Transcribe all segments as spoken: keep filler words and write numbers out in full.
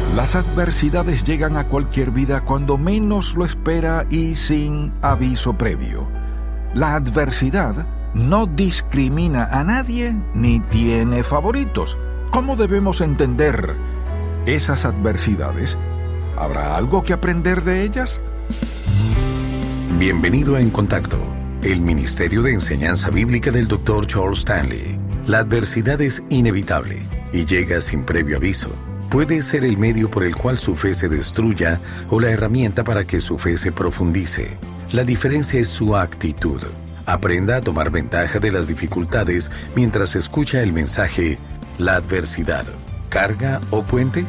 Las adversidades llegan a cualquier vida cuando menos lo espera y sin aviso previo. La adversidad no discrimina a nadie ni tiene favoritos. ¿Cómo debemos entender esas adversidades? ¿Habrá algo que aprender de ellas? Bienvenido a En Contacto, el Ministerio de Enseñanza Bíblica del doctor Charles Stanley. La adversidad es inevitable y llega sin previo aviso. Puede ser el medio por el cual su fe se destruya o la herramienta para que su fe se profundice. La diferencia es su actitud. Aprenda a tomar ventaja de las dificultades mientras escucha el mensaje La adversidad, ¿carga o puente?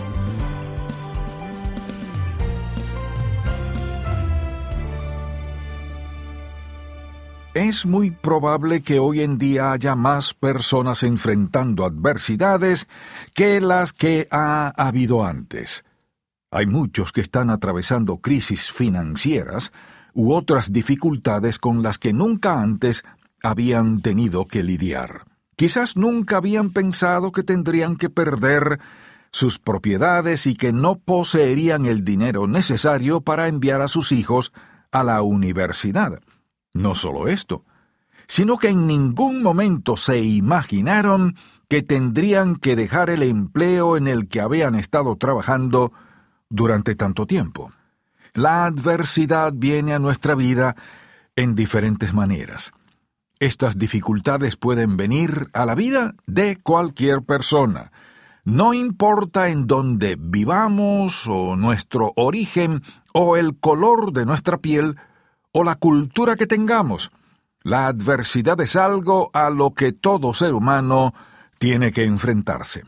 Es muy probable que hoy en día haya más personas enfrentando adversidades que las que ha habido antes. Hay muchos que están atravesando crisis financieras u otras dificultades con las que nunca antes habían tenido que lidiar. Quizás nunca habían pensado que tendrían que perder sus propiedades y que no poseerían el dinero necesario para enviar a sus hijos a la universidad. No solo esto, sino que en ningún momento se imaginaron que tendrían que dejar el empleo en el que habían estado trabajando durante tanto tiempo. La adversidad viene a nuestra vida en diferentes maneras. Estas dificultades pueden venir a la vida de cualquier persona. No importa en dónde vivamos, o nuestro origen, o el color de nuestra piel, o la cultura que tengamos. La adversidad es algo a lo que todo ser humano tiene que enfrentarse.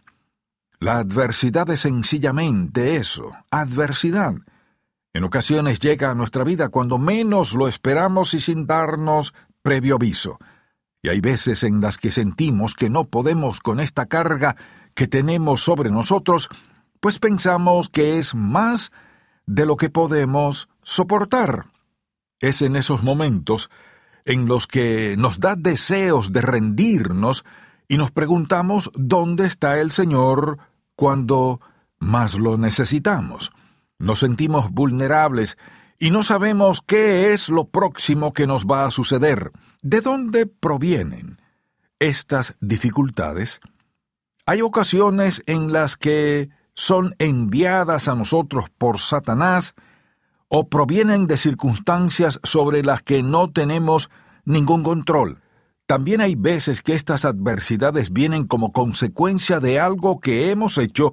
La adversidad es sencillamente eso, adversidad. En ocasiones llega a nuestra vida cuando menos lo esperamos y sin darnos previo aviso. Y hay veces en las que sentimos que no podemos con esta carga que tenemos sobre nosotros, pues pensamos que es más de lo que podemos soportar. Es en esos momentos en los que nos da deseos de rendirnos y nos preguntamos dónde está el Señor cuando más lo necesitamos. Nos sentimos vulnerables y no sabemos qué es lo próximo que nos va a suceder. ¿De dónde provienen estas dificultades? Hay ocasiones en las que son enviadas a nosotros por Satanás o provienen de circunstancias sobre las que no tenemos ningún control. También hay veces que estas adversidades vienen como consecuencia de algo que hemos hecho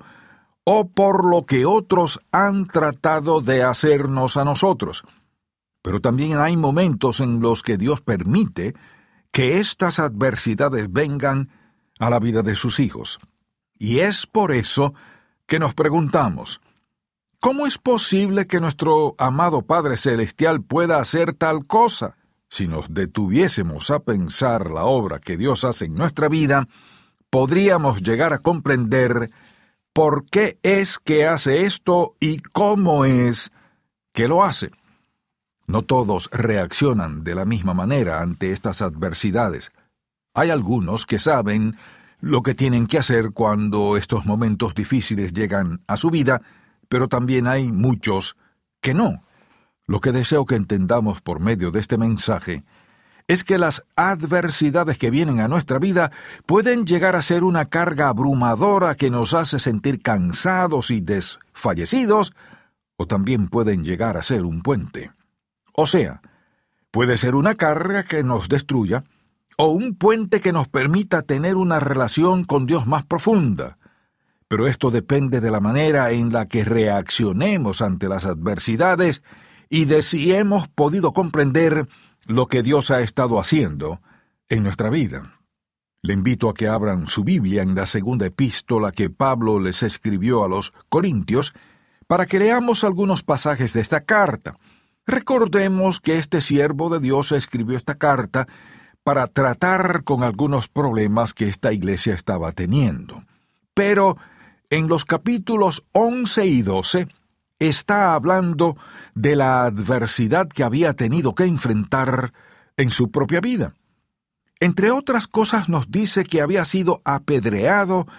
o por lo que otros han tratado de hacernos a nosotros. Pero también hay momentos en los que Dios permite que estas adversidades vengan a la vida de sus hijos. Y es por eso que nos preguntamos, ¿cómo es posible que nuestro amado Padre Celestial pueda hacer tal cosa? Si nos detuviésemos a pensar la obra que Dios hace en nuestra vida, podríamos llegar a comprender por qué es que hace esto y cómo es que lo hace. No todos reaccionan de la misma manera ante estas adversidades. Hay algunos que saben lo que tienen que hacer cuando estos momentos difíciles llegan a su vida, pero también hay muchos que no. Lo que deseo que entendamos por medio de este mensaje es que las adversidades que vienen a nuestra vida pueden llegar a ser una carga abrumadora que nos hace sentir cansados y desfallecidos, o también pueden llegar a ser un puente. O sea, puede ser una carga que nos destruya, o un puente que nos permita tener una relación con Dios más profunda. Pero esto depende de la manera en la que reaccionemos ante las adversidades y de si hemos podido comprender lo que Dios ha estado haciendo en nuestra vida. Le invito a que abran su Biblia en la segunda epístola que Pablo les escribió a los Corintios para que leamos algunos pasajes de esta carta. Recordemos que este siervo de Dios escribió esta carta para tratar con algunos problemas que esta iglesia estaba teniendo. Pero en los capítulos once y doce está hablando de la adversidad que había tenido que enfrentar en su propia vida. Entre otras cosas nos dice que había sido apedreado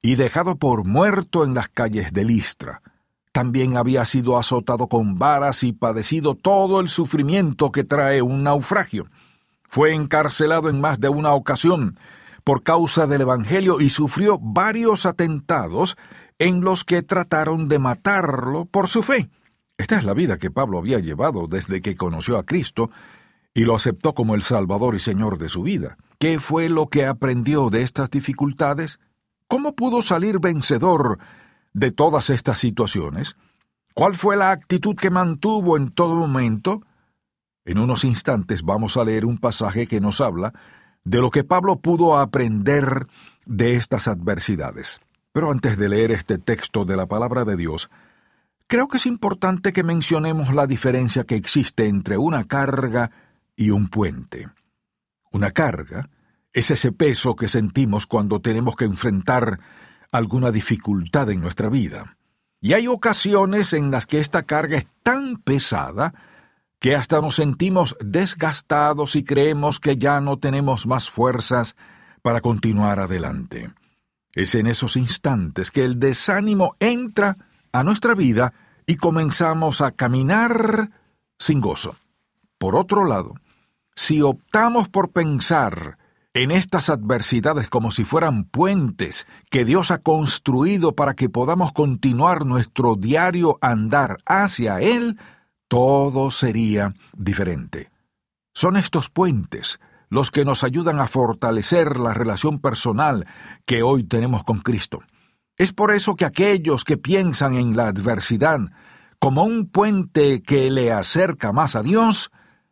y dejado por muerto en las calles de Listra. También había sido azotado con varas y padecido todo el sufrimiento que trae un naufragio. Fue encarcelado en más de una ocasión por causa del Evangelio y sufrió varios atentados en los que trataron de matarlo por su fe. Esta es la vida que Pablo había llevado desde que conoció a Cristo y lo aceptó como el Salvador y Señor de su vida. ¿Qué fue lo que aprendió de estas dificultades? ¿Cómo pudo salir vencedor de todas estas situaciones? ¿Cuál fue la actitud que mantuvo en todo momento? En unos instantes vamos a leer un pasaje que nos habla de lo que Pablo pudo aprender de estas adversidades. Pero antes de leer este texto de la palabra de Dios, creo que es importante que mencionemos la diferencia que existe entre una carga y un puente. Una carga es ese peso que sentimos cuando tenemos que enfrentar alguna dificultad en nuestra vida. Y hay ocasiones en las que esta carga es tan pesada que hasta nos sentimos desgastados y creemos que ya no tenemos más fuerzas para continuar adelante. Es en esos instantes que el desánimo entra a nuestra vida y comenzamos a caminar sin gozo. Por otro lado, si optamos por pensar en estas adversidades como si fueran puentes que Dios ha construido para que podamos continuar nuestro diario andar hacia Él, todo sería diferente. Son estos puentes los que nos ayudan a fortalecer la relación personal que hoy tenemos con Cristo. Es por eso que aquellos que piensan en la adversidad como un puente que le acerca más a Dios,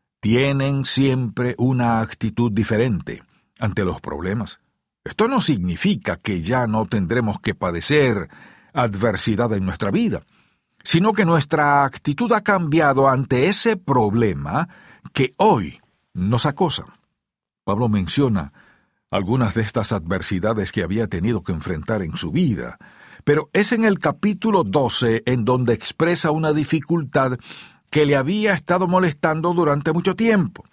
tienen siempre una actitud diferente ante los problemas. Esto no significa que ya no tendremos que padecer adversidad en nuestra vida, sino que nuestra actitud ha cambiado ante ese problema que hoy nos acosa. Pablo menciona algunas de estas adversidades que había tenido que enfrentar en su vida, pero es en el capítulo doce en donde expresa una dificultad que le había estado molestando durante mucho tiempo.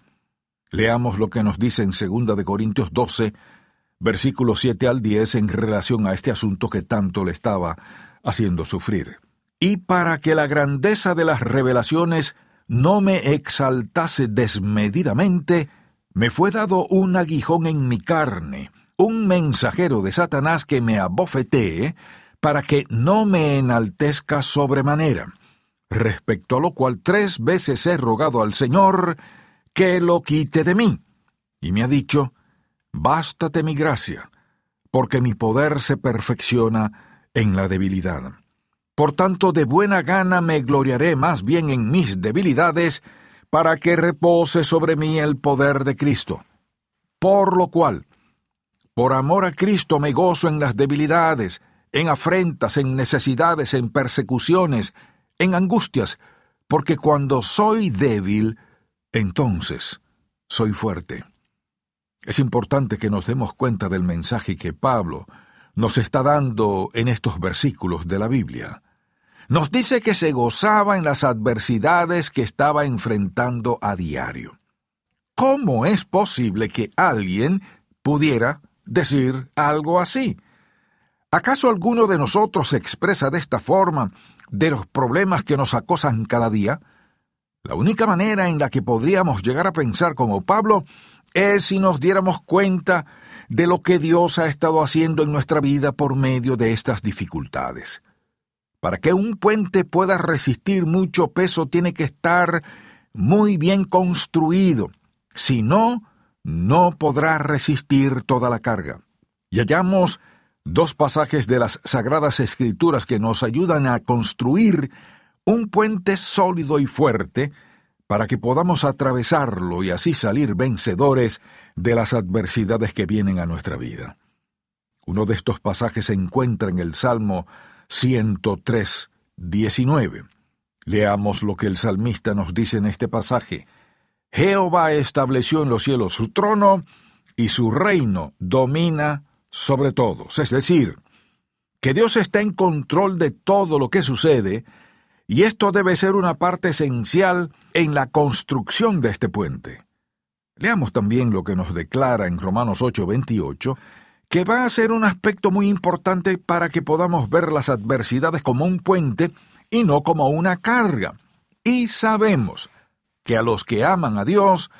Leamos lo que nos dice en segunda de Corintios doce, versículos siete al diez, en relación a este asunto que tanto le estaba haciendo sufrir. Y para que la grandeza de las revelaciones no me exaltase desmedidamente, me fue dado un aguijón en mi carne, un mensajero de Satanás que me abofetee, para que no me enaltezca sobremanera. Respecto a lo cual tres veces he rogado al Señor que lo quite de mí. Y me ha dicho, bástate mi gracia, porque mi poder se perfecciona en la debilidad. Por tanto, de buena gana me gloriaré más bien en mis debilidades, para que repose sobre mí el poder de Cristo. Por lo cual, por amor a Cristo me gozo en las debilidades, en afrentas, en necesidades, en persecuciones, en angustias, porque cuando soy débil, entonces soy fuerte. Es importante que nos demos cuenta del mensaje que Pablo nos está dando en estos versículos de la Biblia. Nos dice que se gozaba en las adversidades que estaba enfrentando a diario. ¿Cómo es posible que alguien pudiera decir algo así? ¿Acaso alguno de nosotros se expresa de esta forma de los problemas que nos acosan cada día? La única manera en la que podríamos llegar a pensar como Pablo es si nos diéramos cuenta de lo que Dios ha estado haciendo en nuestra vida por medio de estas dificultades. Para que un puente pueda resistir mucho peso tiene que estar muy bien construido. Si no, no podrá resistir toda la carga. Y hallamos dos pasajes de las Sagradas Escrituras que nos ayudan a construir un puente sólido y fuerte para que podamos atravesarlo y así salir vencedores de las adversidades que vienen a nuestra vida. Uno de estos pasajes se encuentra en el Salmo ciento tres, diecinueve. Leamos lo que el salmista nos dice en este pasaje. Jehová estableció en los cielos su trono y su reino domina sobre todos. Es decir, que Dios está en control de todo lo que sucede, y esto debe ser una parte esencial en la construcción de este puente. Leamos también lo que nos declara en Romanos ocho, veintiocho, que va a ser un aspecto muy importante para que podamos ver las adversidades como un puente y no como una carga. Y sabemos que a los que aman a Dios,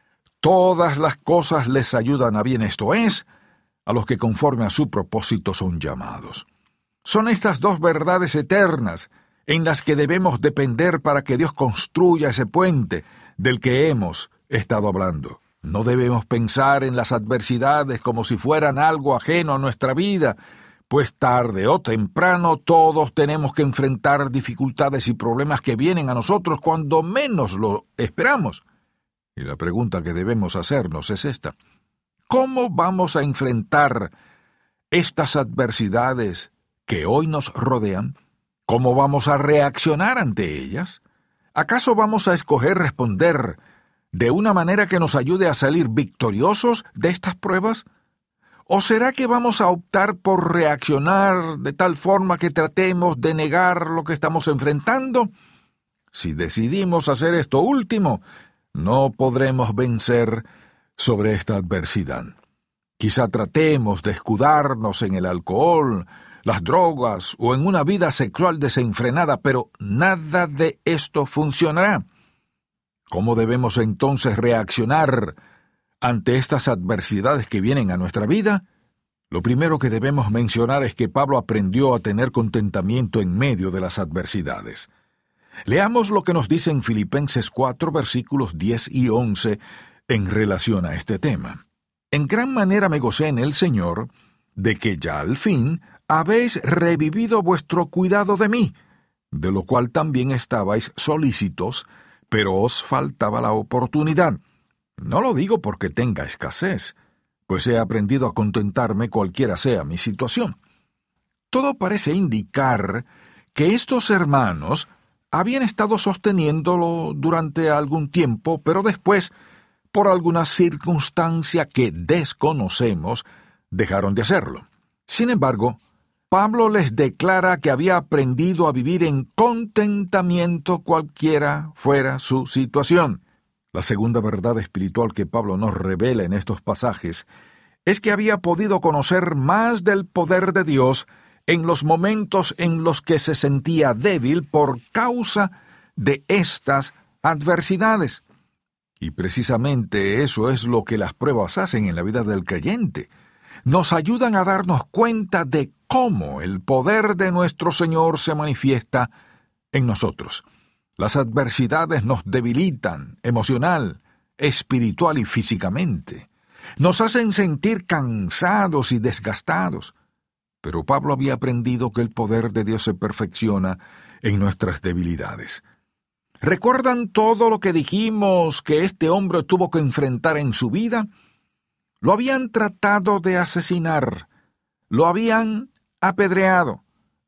todas las cosas les ayudan a bien, esto es, a los que conforme a su propósito son llamados. Son estas dos verdades eternas en las que debemos depender para que Dios construya ese puente del que hemos estado hablando. No debemos pensar en las adversidades como si fueran algo ajeno a nuestra vida, pues tarde o temprano todos tenemos que enfrentar dificultades y problemas que vienen a nosotros cuando menos lo esperamos. Y la pregunta que debemos hacernos es esta: ¿cómo vamos a enfrentar estas adversidades que hoy nos rodean? ¿Cómo vamos a reaccionar ante ellas? ¿Acaso vamos a escoger responder de una manera que nos ayude a salir victoriosos de estas pruebas? ¿O será que vamos a optar por reaccionar de tal forma que tratemos de negar lo que estamos enfrentando? Si decidimos hacer esto último, no podremos vencer sobre esta adversidad. Quizá tratemos de escudarnos en el alcohol, las drogas o en una vida sexual desenfrenada, pero nada de esto funcionará. ¿Cómo debemos entonces reaccionar ante estas adversidades que vienen a nuestra vida? Lo primero que debemos mencionar es que Pablo aprendió a tener contentamiento en medio de las adversidades. Leamos lo que nos dice en Filipenses cuatro, versículos diez y once, en relación a este tema. En gran manera me gocé en el Señor, de que ya al fin habéis revivido vuestro cuidado de mí, de lo cual también estabais solícitos, pero os faltaba la oportunidad. No lo digo porque tenga escasez, pues he aprendido a contentarme cualquiera sea mi situación. Todo parece indicar que estos hermanos habían estado sosteniéndolo durante algún tiempo, pero después, por alguna circunstancia que desconocemos, dejaron de hacerlo. Sin embargo, Pablo les declara que había aprendido a vivir en contentamiento cualquiera fuera su situación. La segunda verdad espiritual que Pablo nos revela en estos pasajes es que había podido conocer más del poder de Dios en los momentos en los que se sentía débil por causa de estas adversidades. Y precisamente eso es lo que las pruebas hacen en la vida del creyente. Nos ayudan a darnos cuenta de cómo el poder de nuestro Señor se manifiesta en nosotros. Las adversidades nos debilitan emocional, espiritual y físicamente. Nos hacen sentir cansados y desgastados. Pero Pablo había aprendido que el poder de Dios se perfecciona en nuestras debilidades. ¿Recuerdan todo lo que dijimos que este hombre tuvo que enfrentar en su vida? Lo habían tratado de asesinar, lo habían apedreado,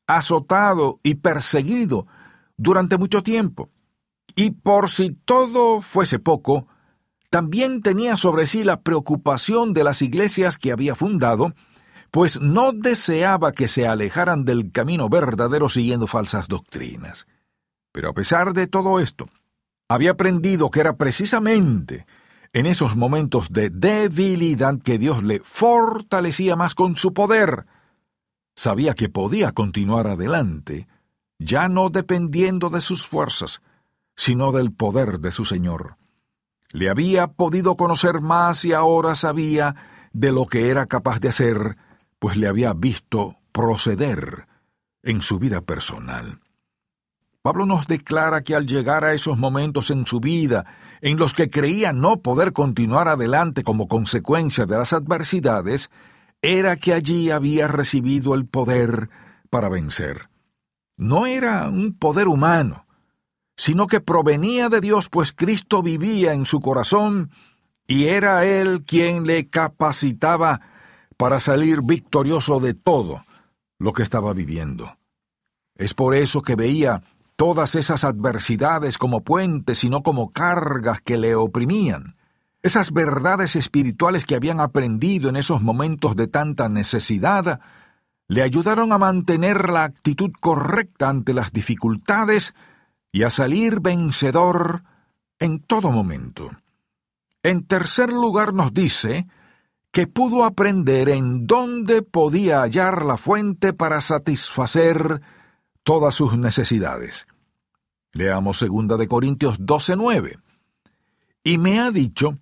azotado y perseguido durante mucho tiempo. Y por si todo fuese poco, también tenía sobre sí la preocupación de las iglesias que había fundado, pues no deseaba que se alejaran del camino verdadero siguiendo falsas doctrinas. Pero a pesar de todo esto, había aprendido que era precisamente en esos momentos de debilidad que Dios le fortalecía más con su poder. Sabía que podía continuar adelante, ya no dependiendo de sus fuerzas, sino del poder de su Señor. Le había podido conocer más y ahora sabía de lo que era capaz de hacer, pues le había visto proceder en su vida personal. Pablo nos declara que al llegar a esos momentos en su vida en los que creía no poder continuar adelante como consecuencia de las adversidades, era que allí había recibido el poder para vencer. No era un poder humano, sino que provenía de Dios, pues Cristo vivía en su corazón y era Él quien le capacitaba para salir victorioso de todo lo que estaba viviendo. Es por eso que veía todas esas adversidades como puentes y no como cargas que le oprimían. Esas verdades espirituales que habían aprendido en esos momentos de tanta necesidad le ayudaron a mantener la actitud correcta ante las dificultades y a salir vencedor en todo momento. En tercer lugar nos dice que pudo aprender en dónde podía hallar la fuente para satisfacer todas sus necesidades. Leamos segunda de Corintios doce nueve. Y me ha dicho: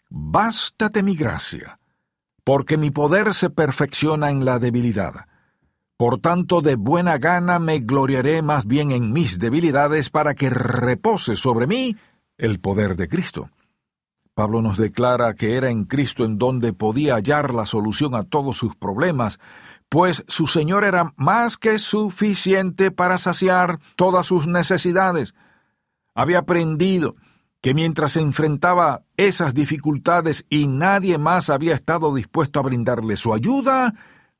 bástate mi gracia, porque mi poder se perfecciona en la debilidad. Por tanto, de buena gana me gloriaré más bien en mis debilidades, para que repose sobre mí el poder de Cristo. Pablo nos declara que era en Cristo en donde podía hallar la solución a todos sus problemas, pues su Señor era más que suficiente para saciar todas sus necesidades. Había aprendido que mientras se enfrentaba esas dificultades y nadie más había estado dispuesto a brindarle su ayuda,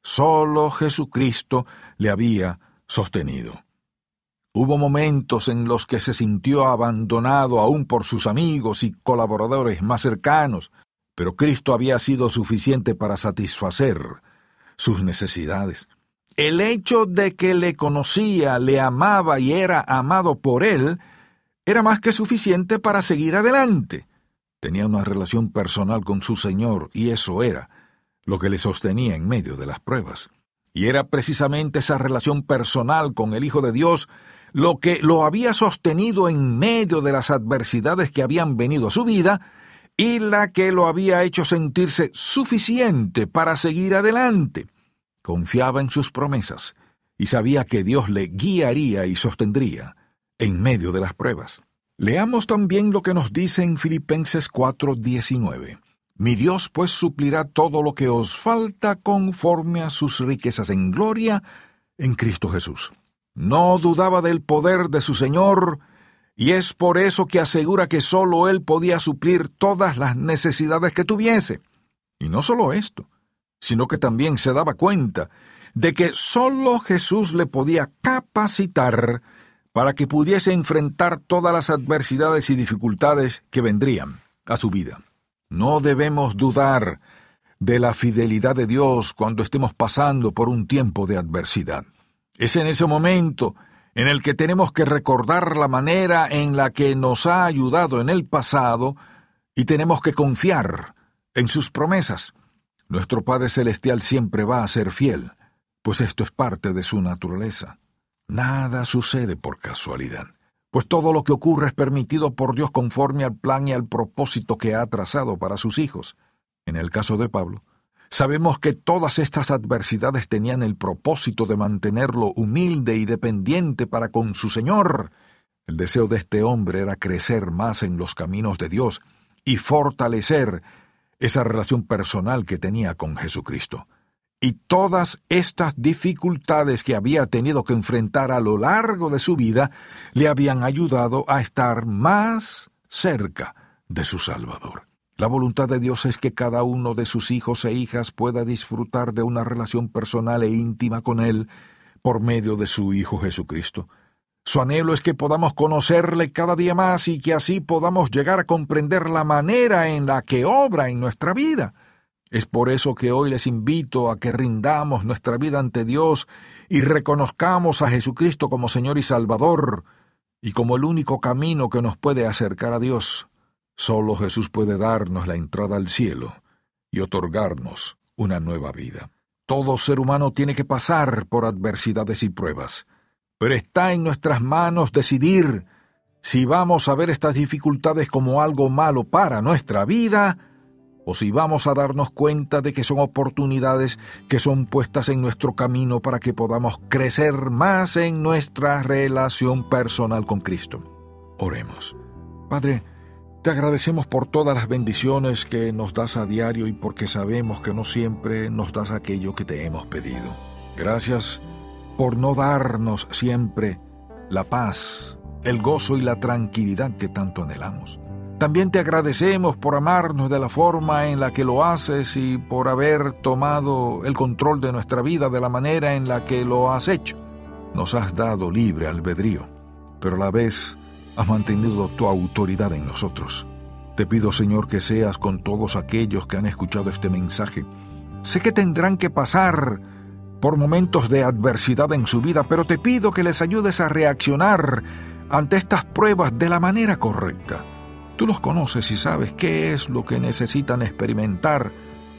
solo Jesucristo le había sostenido. Hubo momentos en los que se sintió abandonado aún por sus amigos y colaboradores más cercanos, pero Cristo había sido suficiente para satisfacer sus necesidades. El hecho de que le conocía, le amaba y era amado por él, era más que suficiente para seguir adelante. Tenía una relación personal con su Señor, y eso era lo que le sostenía en medio de las pruebas. Y era precisamente esa relación personal con el Hijo de Dios lo que lo había sostenido en medio de las adversidades que habían venido a su vida, y la que lo había hecho sentirse suficiente para seguir adelante. Confiaba en sus promesas, y sabía que Dios le guiaría y sostendría en medio de las pruebas. Leamos también lo que nos dice en Filipenses cuatro diecinueve. Mi Dios pues suplirá todo lo que os falta conforme a sus riquezas en gloria en Cristo Jesús. No dudaba del poder de su Señor, y es por eso que asegura que sólo Él podía suplir todas las necesidades que tuviese. Y no solo esto, sino que también se daba cuenta de que sólo Jesús le podía capacitar para que pudiese enfrentar todas las adversidades y dificultades que vendrían a su vida. No debemos dudar de la fidelidad de Dios cuando estemos pasando por un tiempo de adversidad. Es en ese momento en el que tenemos que recordar la manera en la que nos ha ayudado en el pasado, y tenemos que confiar en sus promesas. Nuestro Padre Celestial siempre va a ser fiel, pues esto es parte de su naturaleza. Nada sucede por casualidad, pues todo lo que ocurre es permitido por Dios conforme al plan y al propósito que ha trazado para sus hijos. En el caso de Pablo, sabemos que todas estas adversidades tenían el propósito de mantenerlo humilde y dependiente para con su Señor. El deseo de este hombre era crecer más en los caminos de Dios y fortalecer esa relación personal que tenía con Jesucristo. Y todas estas dificultades que había tenido que enfrentar a lo largo de su vida le habían ayudado a estar más cerca de su Salvador. La voluntad de Dios es que cada uno de sus hijos e hijas pueda disfrutar de una relación personal e íntima con Él por medio de su Hijo Jesucristo. Su anhelo es que podamos conocerle cada día más y que así podamos llegar a comprender la manera en la que obra en nuestra vida. Es por eso que hoy les invito a que rindamos nuestra vida ante Dios y reconozcamos a Jesucristo como Señor y Salvador, y como el único camino que nos puede acercar a Dios. Solo Jesús puede darnos la entrada al cielo y otorgarnos una nueva vida. Todo ser humano tiene que pasar por adversidades y pruebas, pero está en nuestras manos decidir si vamos a ver estas dificultades como algo malo para nuestra vida, o si vamos a darnos cuenta de que son oportunidades que son puestas en nuestro camino para que podamos crecer más en nuestra relación personal con Cristo. Oremos. Padre, te agradecemos por todas las bendiciones que nos das a diario y porque sabemos que no siempre nos das aquello que te hemos pedido. Gracias por no darnos siempre la paz, el gozo y la tranquilidad que tanto anhelamos. También te agradecemos por amarnos de la forma en la que lo haces y por haber tomado el control de nuestra vida de la manera en la que lo has hecho. Nos has dado libre albedrío, pero a la vez has mantenido tu autoridad en nosotros. Te pido, Señor, que seas con todos aquellos que han escuchado este mensaje. Sé que tendrán que pasar por momentos de adversidad en su vida, pero te pido que les ayudes a reaccionar ante estas pruebas de la manera correcta. Tú los conoces y sabes qué es lo que necesitan experimentar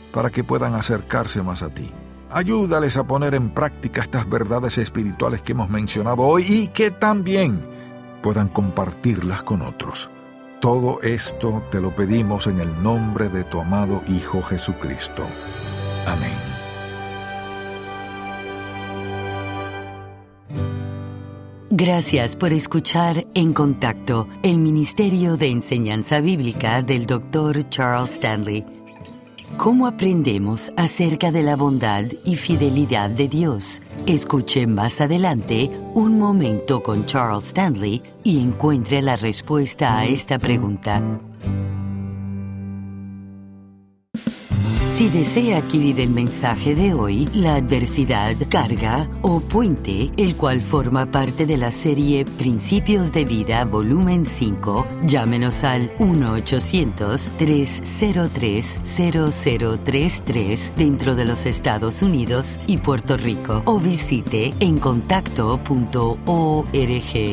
para que puedan acercarse más a ti. Ayúdales a poner en práctica estas verdades espirituales que hemos mencionado hoy y que también puedan compartirlas con otros. Todo esto te lo pedimos en el nombre de tu amado Hijo Jesucristo. Amén. Gracias por escuchar En Contacto, el Ministerio de Enseñanza Bíblica del doctor Charles Stanley. ¿Cómo aprendemos acerca de la bondad y fidelidad de Dios? Escuche más adelante Un Momento con Charles Stanley y encuentre la respuesta a esta pregunta. Si desea adquirir el mensaje de hoy, La Adversidad, Carga o Puente, el cual forma parte de la serie Principios de Vida, volumen cinco, llámenos al uno ochocientos, tres cero tres, cero cero tres tres dentro de los Estados Unidos y Puerto Rico o visite en contacto punto org.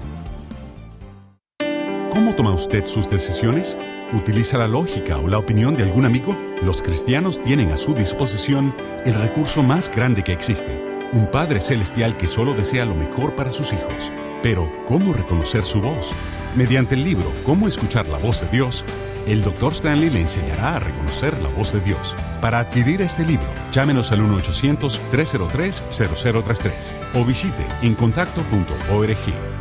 ¿Cómo toma usted sus decisiones? ¿Utiliza la lógica o la opinión de algún amigo? Los cristianos tienen a su disposición el recurso más grande que existe, un Padre Celestial que solo desea lo mejor para sus hijos. Pero, ¿cómo reconocer su voz? Mediante el libro Cómo escuchar la voz de Dios, el doctor Stanley le enseñará a reconocer la voz de Dios. Para adquirir este libro, llámenos al uno ochocientos, tres cero tres, cero cero tres tres o visite en contacto punto org.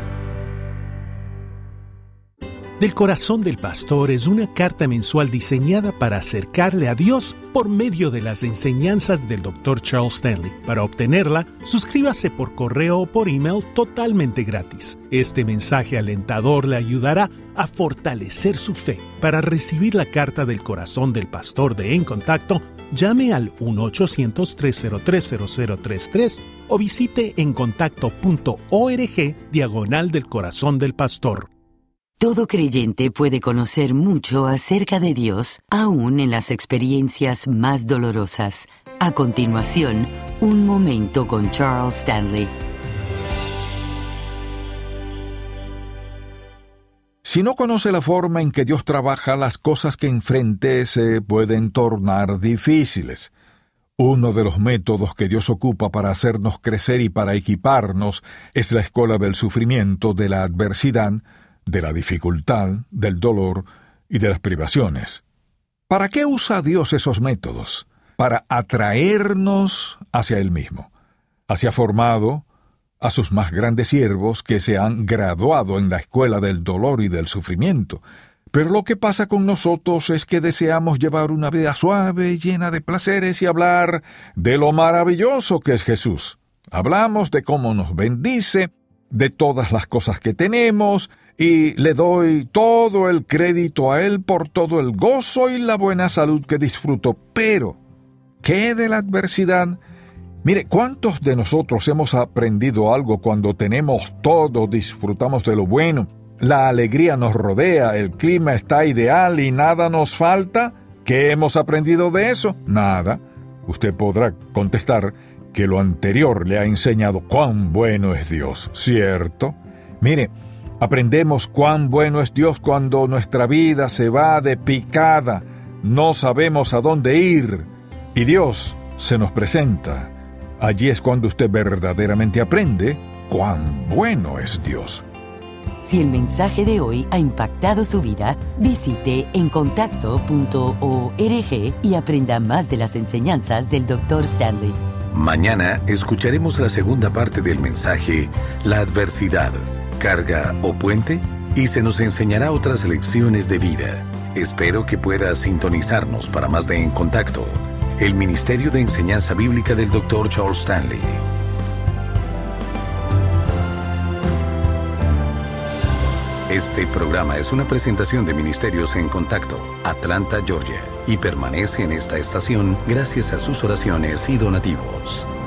Del Corazón del Pastor es una carta mensual diseñada para acercarle a Dios por medio de las enseñanzas del doctor Charles Stanley. Para obtenerla, suscríbase por correo o por email totalmente gratis. Este mensaje alentador le ayudará a fortalecer su fe. Para recibir la carta del Corazón del Pastor de En Contacto, llame al uno ochocientos, tres cero tres, cero cero tres tres o visite en contacto punto org diagonal del Corazón del Pastor. Todo creyente puede conocer mucho acerca de Dios, aún en las experiencias más dolorosas. A continuación, Un Momento con Charles Stanley. Si no conoce la forma en que Dios trabaja, las cosas que enfrente se pueden tornar difíciles. Uno de los métodos que Dios ocupa para hacernos crecer y para equiparnos es la escuela del sufrimiento, de la adversidad, de la dificultad, del dolor y de las privaciones. ¿Para qué usa Dios esos métodos? Para atraernos hacia Él mismo. Así ha formado a sus más grandes siervos que se han graduado en la escuela del dolor y del sufrimiento. Pero lo que pasa con nosotros es que deseamos llevar una vida suave, llena de placeres y hablar de lo maravilloso que es Jesús. Hablamos de cómo nos bendice, de todas las cosas que tenemos, y le doy todo el crédito a Él por todo el gozo y la buena salud que disfruto. Pero, ¿qué de la adversidad? Mire, ¿cuántos de nosotros hemos aprendido algo cuando tenemos todo, disfrutamos de lo bueno, la alegría nos rodea, el clima está ideal y nada nos falta? ¿Qué hemos aprendido de eso? Nada. Usted podrá contestar que lo anterior le ha enseñado cuán bueno es Dios, ¿cierto? Mire, aprendemos cuán bueno es Dios cuando nuestra vida se va de picada, no sabemos a dónde ir, y Dios se nos presenta. Allí es cuando usted verdaderamente aprende cuán bueno es Dios. Si el mensaje de hoy ha impactado su vida, visite en contacto punto org y aprenda más de las enseñanzas del doctor Stanley. Mañana escucharemos la segunda parte del mensaje, La Adversidad, Carga o Puente, y se nos enseñará otras lecciones de vida. Espero que pueda sintonizarnos para más de En Contacto, el Ministerio de Enseñanza Bíblica del doctor Charles Stanley. Este programa es una presentación de Ministerios En Contacto, Atlanta, Georgia, y permanece en esta estación gracias a sus oraciones y donativos.